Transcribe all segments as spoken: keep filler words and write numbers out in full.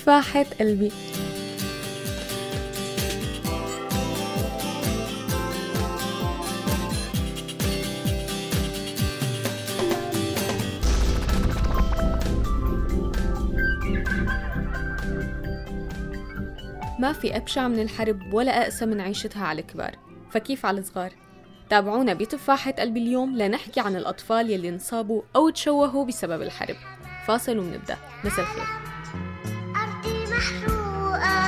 بتفاحة قلبي. ما في أبشع من الحرب ولا أقسى من عيشتها على الكبار، فكيف على الصغار؟ تابعونا بتفاحة قلبي اليوم لنحكي عن الأطفال يلي انصابوا أو تشوهوا بسبب الحرب. فاصل ومنبدأ. مساء الخير. أرضي محروقة،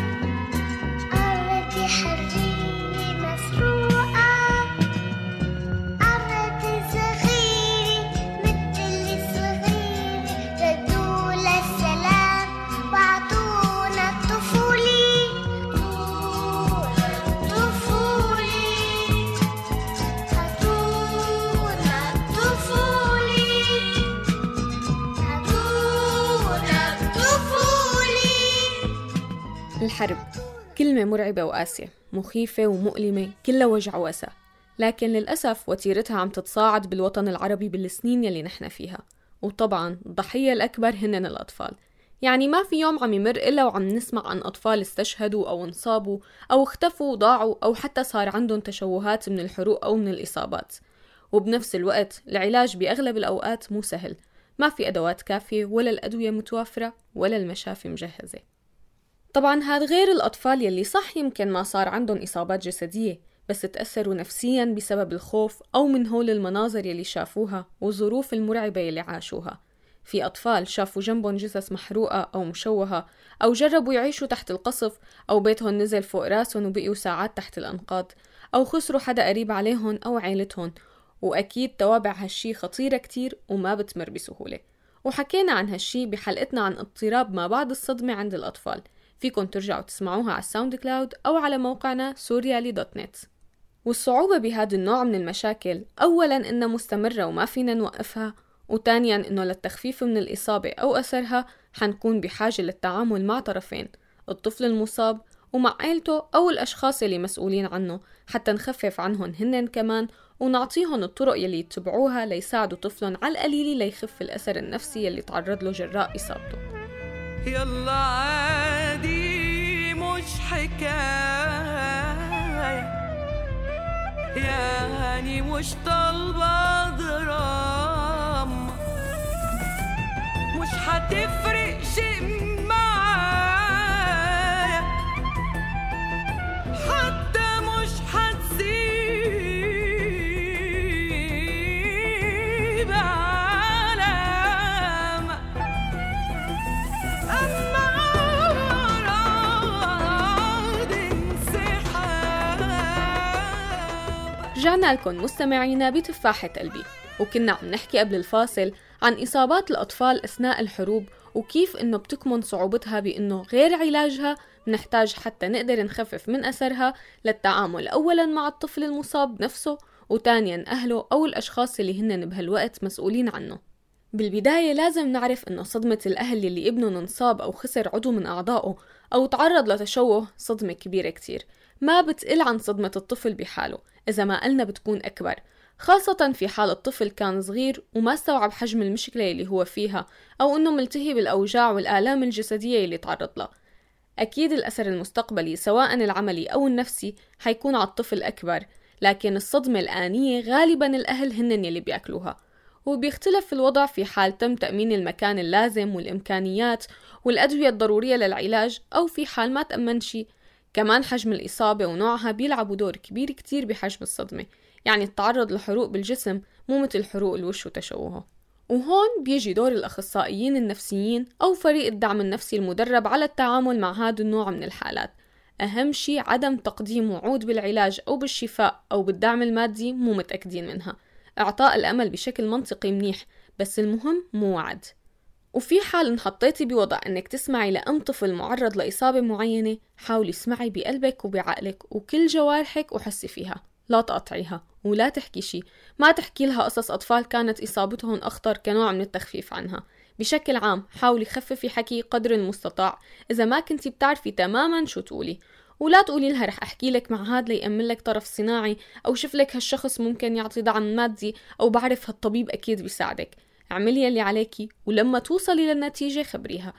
أرضي حرية مسروقة، أرضي صغيرة مثل الصغيرة، ردوا للسلام وعطونا الطفولة، طفولة، عطونا الطفولة. الحرب كلمة مرعبة وقاسية، مخيفة ومؤلمة، كلها وجع وأسى، لكن للأسف وتيرتها عم تتصاعد بالوطن العربي بالسنين يلي نحن فيها، وطبعاً الضحية الأكبر هنن الأطفال. يعني ما في يوم عم يمر إلا وعم نسمع عن أطفال استشهدوا أو انصابوا أو اختفوا وضاعوا أو حتى صار عندهم تشوهات من الحروق أو من الإصابات. وبنفس الوقت العلاج بأغلب الأوقات مو سهل، ما في أدوات كافية ولا الأدوية متوافرة ولا المشافي مجهزة. طبعاً هاد غير الأطفال يلي صح يمكن ما صار عندهم إصابات جسدية، بس تأثروا نفسياً بسبب الخوف أو من هول المناظر يلي شافوها والظروف المرعبة يلي عاشوها. في أطفال شافوا جنبهم جثث محروقة أو مشوهة، أو جربوا يعيشوا تحت القصف، أو بيتهم نزل فوق راسهم وبقيوا ساعات تحت الأنقاض، أو خسروا حدا قريب عليهم أو عائلتهم. وأكيد توابع هالشي خطيرة كتير وما بتمر بسهولة، وحكينا عن هالشي بحلقتنا عن اضطراب ما بعد الصدمة عند الأطفال. فيكن ترجعوا تسمعوها على الساوند كلاود أو على موقعنا سوريالي دوت نت. والصعوبة بهذا النوع من المشاكل أولاً إنها مستمرة وما فينا نوقفها، وثانياً إنه للتخفيف من الإصابة أو أثرها حنكون بحاجة للتعامل مع طرفين، الطفل المصاب ومع عائلته أو الأشخاص اللي مسؤولين عنه، حتى نخفف عنهم هنن كمان ونعطيهم الطرق يلي يتبعوها ليساعدوا طفلهم على القليل ليخف الأثر النفسي يلي تعرض له جراء إصابته. يلا عادي مش حكاية، يعني مش طالبة دراما، مش هتفرق شيء معايا، حتى مش هتسيب علامة. أما رجعنا لكم مستمعينا بتفاحة قلبي، وكنا عم نحكي قبل الفاصل عن إصابات الأطفال أثناء الحروب وكيف إنه بتكمن صعوبتها بإنه غير علاجها بنحتاج حتى نقدر نخفف من أثرها للتعامل أولاً مع الطفل المصاب نفسه، وثانياً أهله أو الأشخاص اللي هن بهالوقت مسؤولين عنه. بالبداية لازم نعرف إنه صدمة الأهل اللي ابنهم انصاب أو خسر عضو من أعضائه أو تعرض لتشوه صدمة كبيرة كتير، ما بتقل عن صدمة الطفل بحاله، إذا ما قلنا بتكون أكبر، خاصة في حال الطفل كان صغير وما استوعب حجم المشكلة اللي هو فيها، أو إنه ملتهي بالأوجاع والآلام الجسدية اللي تعرض لها. أكيد الأثر المستقبلي سواء العملي أو النفسي حيكون على الطفل أكبر، لكن الصدمة الآنية غالبا الأهل هنن يلي بيأكلوها. وبيختلف الوضع في حال تم تأمين المكان اللازم والإمكانيات والأدوية الضرورية للعلاج، أو في حال ما تأمن شي. كمان حجم الإصابة ونوعها بيلعبوا دور كبير كتير بحجم الصدمة، يعني التعرض لحروق بالجسم مو مثل حروق الوش وتشوهه. وهون بيجي دور الأخصائيين النفسيين أو فريق الدعم النفسي المدرب على التعامل مع هذا النوع من الحالات. أهم شي عدم تقديم وعود بالعلاج أو بالشفاء أو بالدعم المادي مو متأكدين منها، إعطاء الأمل بشكل منطقي منيح، بس المهم مو وعد. وفي حال انحطيتي بوضع أنك تسمعي لأم طفل معرض لإصابة معينة، حاولي اسمعي بقلبك وبعقلك وكل جوارحك وحسي فيها، لا تقطعيها ولا تحكي شي، ما تحكي لها قصص أطفال كانت إصابتهم أخطر كنوع من التخفيف عنها. بشكل عام حاولي خففي حكي قدر المستطاع إذا ما كنتي بتعرفي تماما شو تقولي، ولا تقولي لها رح أحكي لك مع هاد ليأمن لك طرف صناعي، أو شوف لك هالشخص ممكن يعطي دعم مادي، أو بعرف هالطبيب أكيد بيساعدك. اعملي اللي عليكي ولما توصلي للنتيجة خبريها.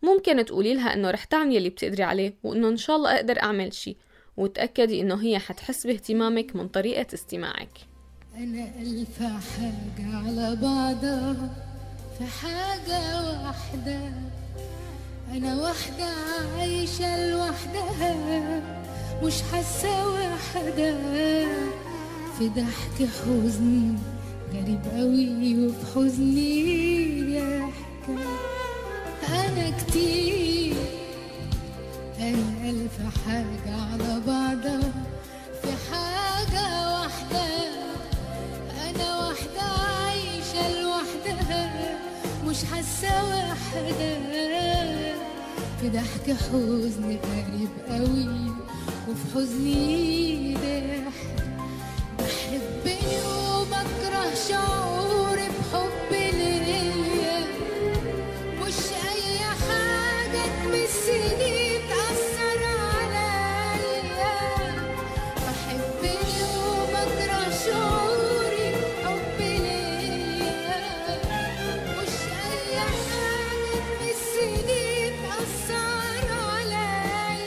ممكن تقولي لها إنه رح تعملي اللي بتقدري عليه وإنه إن شاء الله أقدر أعمل شي، وتأكدي إنه هي حتحس باهتمامك من طريقة استماعك. أنا ألف حاجة على بعضها في حاجة واحدة، أنا واحدة عايشة لوحدها مش حاسة وحدة، في ضحك حزن غريب قوي وفي حزني ضحكة. أنا كتير، أنا ألف حاجة على بعضها في حاجة واحدة، أنا واحدة عايشة لوحدها مش حاسة وحدة، في ضحك حزن غريب قوي وفي حزني ضحك. بحبني وبكره شعوري بحب ليا، مش أي حاجة تمسني تأثر عليا. بحبني وبكره شعوري بحب ليا، مش أي حاجة تمسني تأثر عليا.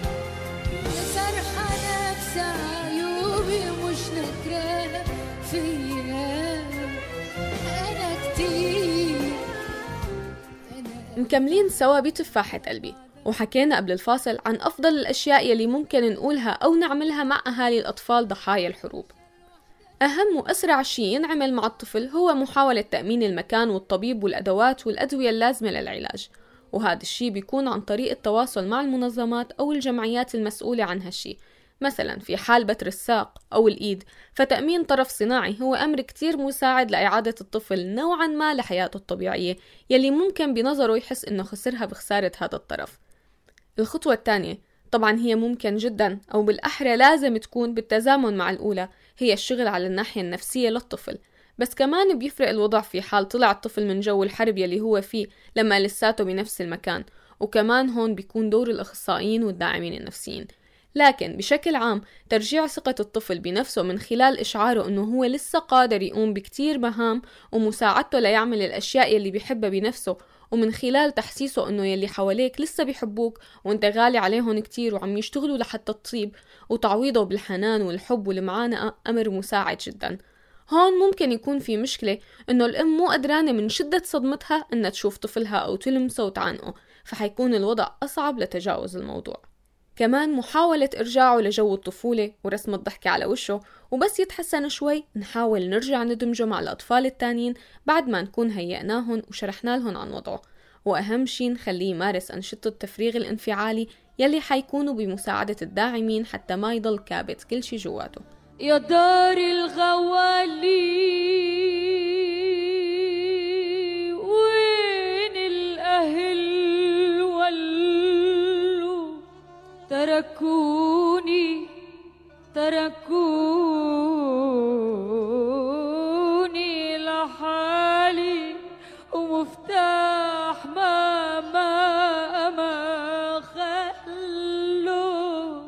سرحة نفس عيوبي مش نكراها فيا، أنا كتير. مكملين سوا بتفاحة قلبي، وحكينا قبل الفاصل عن أفضل الأشياء يلي ممكن نقولها أو نعملها مع أهالي الأطفال ضحايا الحروب. أهم وأسرع شيء ينعمل مع الطفل هو محاولة تأمين المكان والطبيب والأدوات والأدوية اللازمة للعلاج، وهذا الشيء بيكون عن طريق التواصل مع المنظمات أو الجمعيات المسؤولة عن هالشي. مثلا في حال بتر الساق أو الإيد، فتأمين طرف صناعي هو أمر كتير مساعد لإعادة الطفل نوعا ما لحياته الطبيعية يلي ممكن بنظره يحس إنه خسرها بخسارة هذا الطرف. الخطوة الثانية طبعا هي ممكن جدا أو بالأحرى لازم تكون بالتزامن مع الأولى، هي الشغل على الناحية النفسية للطفل. بس كمان بيفرق الوضع في حال طلع الطفل من جو الحرب يلي هو فيه لما لساته بنفس المكان، وكمان هون بيكون دور الأخصائيين والداعمين النفسيين. لكن بشكل عام ترجيع ثقة الطفل بنفسه من خلال إشعاره أنه هو لسه قادر يقوم بكتير مهام ومساعدته ليعمل الأشياء يلي بيحبها بنفسه، ومن خلال تحسيسه أنه يلي حواليك لسه بيحبوك وانت غالي عليهم كتير وعم يشتغلوا لحتى تطيب، وتعويضه بالحنان والحب والمعانقة أمر مساعد جدا. هون ممكن يكون في مشكلة إنه الأم مو قدرانة من شدة صدمتها إنها تشوف طفلها أو تلمسه وتعانقه، فحيكون الوضع أصعب لتجاوز الموضوع. كمان محاولة إرجاعه لجو الطفولة ورسم الضحكة على وشه، وبس يتحسن شوي نحاول نرجع ندمجه مع الأطفال التانيين بعد ما نكون هيئناهن وشرحنا لهن عن وضعه. وأهم شي نخليه يمارس أنشطة التفريغ الانفعالي يلي حيكونوا بمساعدة الداعمين حتى ما يضل كابت كل شي جواته. يا دار الغوالي وين الأهل ولوا، تركوني تركوني لحالي، ومفتاح ما ما ما خلوا.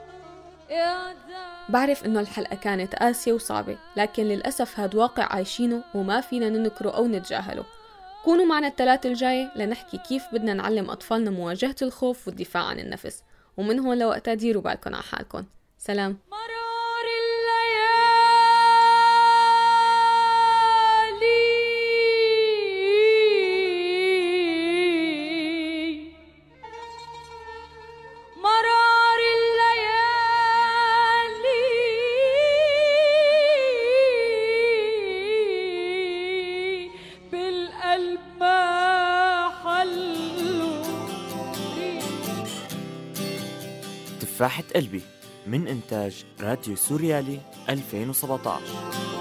بعرف إنه الحلقة كانت قاسية وصعبة، لكن للأسف هاد واقع عايشينه وما فينا ننكره أو نتجاهله. كونوا معنا الثلاثة الجاية لنحكي كيف بدنا نعلم أطفالنا مواجهة الخوف والدفاع عن النفس، ومن هون لوقتها ديروا بالكم على حالكم. سلام. مرار الليالي مرار الليالي بالقلب ما حلوا. تفاحة قلبي من إنتاج راديو سوريالي ألفين وسبعة عشر.